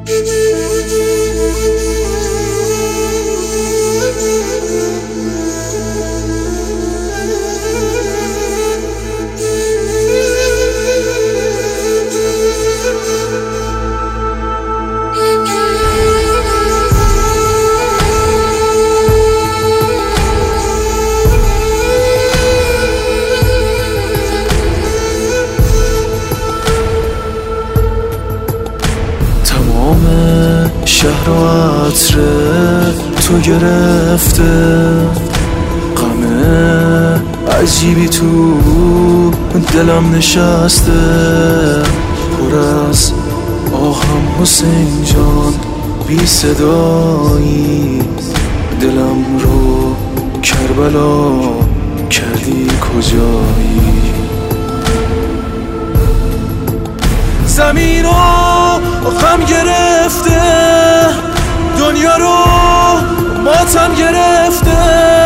شهر و عطر تو گرفته، غم عجیبی تو دلم نشسته، پر از آهم حسین جان بی صدایی، دلم رو کربلا کردی کجایی؟ زمین رو غم گرفته، دنیا رو ماتم گرفته،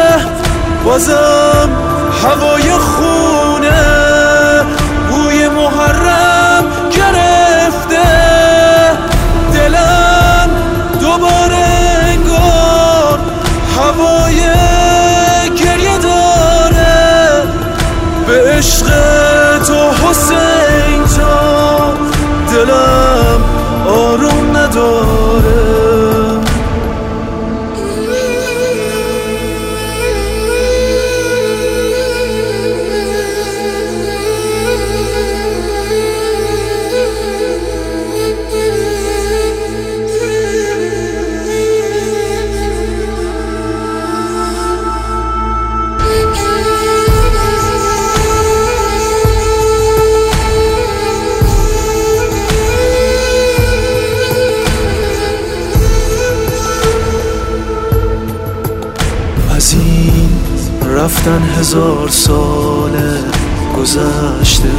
بازم هوای خونه بوی محرم گرفته، دلم دوباره انگار هوای گریه داره، به عشق تو حسین جان دلم آروم نداره. از این رفتن 1000 سال گذشته،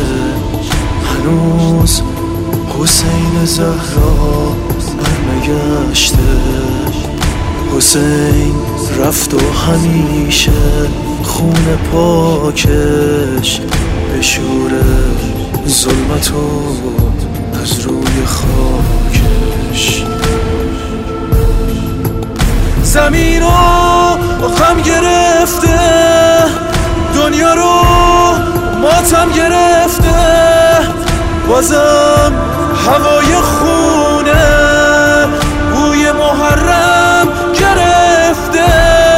هنوز حسین زهرا برنگشته، حسین رفت و همیشه خون پاکش بشوره ظلمتو از روی خاکش. زمین رو غم گرفته، دنیا رو ماتم گرفته، بازم هوای خونه بوی محرم گرفته،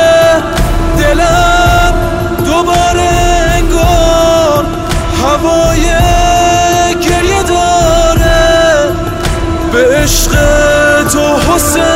دلم دوباره انگار هوای گریه داره، به عشق تو حسین